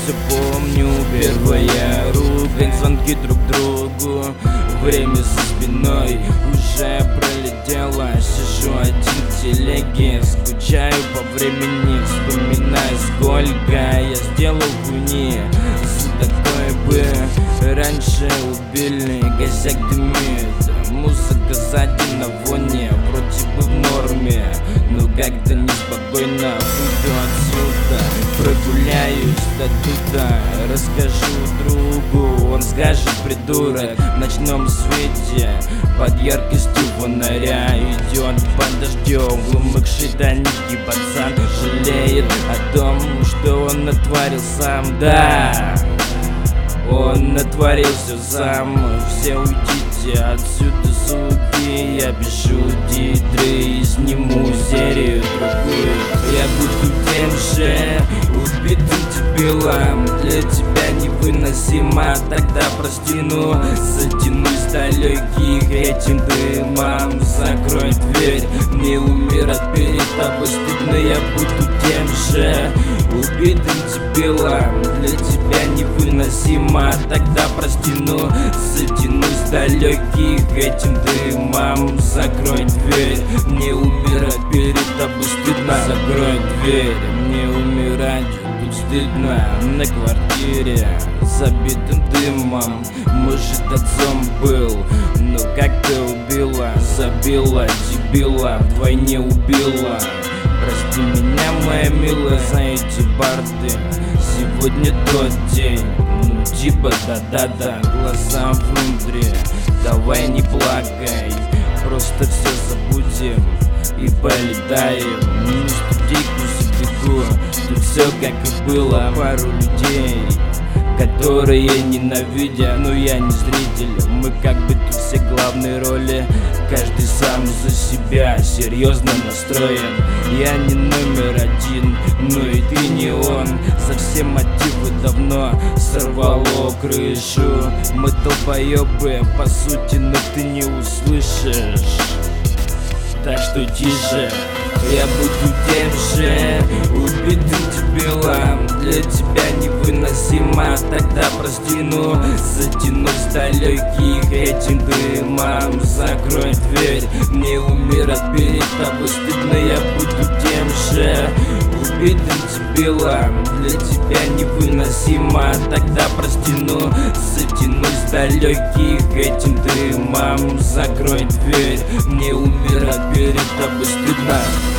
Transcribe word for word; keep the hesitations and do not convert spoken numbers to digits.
еще помню первая ругань, звонки друг другу. Время за спиной уже пролетело. Сижу один в телеге, скучаю по времени, вспоминаю, сколько я сделал хуйни. За такое бы раньше убили. Косяк дымит, музыка сзади на фоне, вроде бы в норме, но как-то неспокойно. Выйду отсюда, прогуляюсь до туда, расскажу другу, он скажет: придурок. В ночном свете под яркостью фонаря идет под дождем вымокший до нитки пацан, жалеет о том, что он натворил сам. Да, он натворил все сам. Все уйдите отсюда, суки. Я пишу титры и сниму серию другую. Я буду тем же убитым дебилом. Для тебя невыносимо, тогда прости, но затянусь далеких этим дымом. Закрой дверь, мне умирать перед тобой стыдно. Я буду тем же убитым дебилом. Для тебя невыносимо, тогда прости, но затянусь далеких этим дымом. Закрой дверь, мне умирать перед тобой стыдно. Закрой дверь, мне умирать тут стыдно. На квартире забитым дымом. Может, отцом был, но как-то убила, забила, дебила, вдвойне убила. Прости меня, моя милая, за эти барды. Сегодня тот день, ну типа да-да-да. Глаза внутри, давай не плакай, просто все забудем и полетаем. Не студейку забегу, тут все как и было. Пару людей, которые ненавидят, но я не зритель. Мы как бы тут все главные роли, каждый сам за себя серьезно настроен. Я не номер один, но и ты не он. За все мотивы давно сорвало крышу. Мы долбоебы по сути, но ты не услышишь, так что тише. Я буду тем же убитым дебилом. Для тебя невыносимо, тогда прости, но затянусь далеких этим дымом. Закрой дверь, мне умирать перед тобой стыдно. Я буду тем же убитым дебилом. Для тебя невыносимо, тогда прости, но затянусь далеких этим дымом. Закрой дверь, мне умирать перед тобой стыдно.